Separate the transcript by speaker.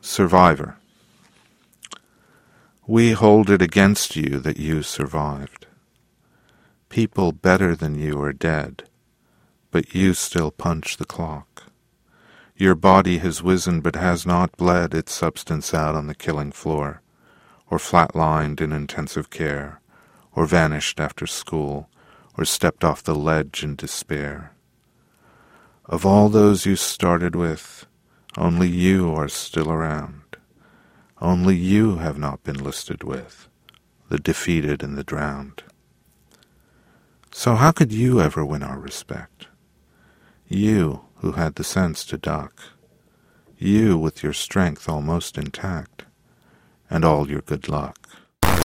Speaker 1: Survivor. We hold it against you that you survived. People better than you are dead, but you still punch the clock. Your body has wizened but has not bled its substance out on the killing floor, or flatlined in intensive care, or vanished after school, or stepped off the ledge in despair. Of all those you started with, only you are still around. Only you have not been listed with the defeated and the drowned. So how could you ever win our respect? You who had the sense to duck, you with your strength almost intact, and all your good luck.